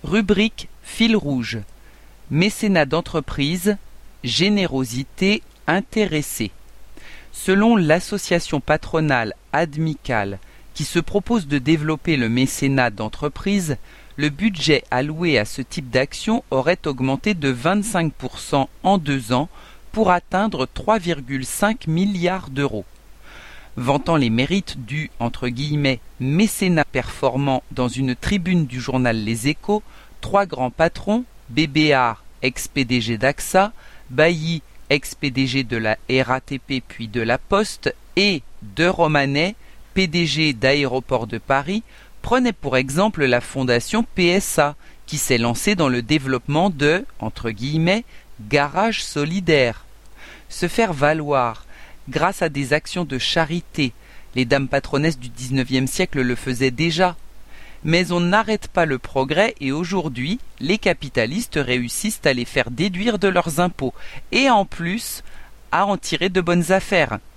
Rubrique fil rouge. Mécénat d'entreprise, générosité intéressée. Selon l'association patronale Admical, qui se propose de développer le mécénat d'entreprise, le budget alloué à ce type d'action aurait augmenté de 25% en 2 ans pour atteindre 3,5 milliards d'euros. Vantant les mérites du « mécénat performant » dans une tribune du journal Les Échos, 3 grands patrons, Bébéar, ex-PDG d'AXA, Bailly, ex-PDG de la RATP puis de la Poste, et De Romanet, PDG d'Aéroports de Paris, prenaient pour exemple la fondation PSA, qui s'est lancée dans le développement de « garages solidaires ». Se faire valoir grâce à des actions de charité, les dames patronesses du XIXe siècle le faisaient déjà. Mais on n'arrête pas le progrès et aujourd'hui, les capitalistes réussissent à les faire déduire de leurs impôts et en plus à en tirer de bonnes affaires.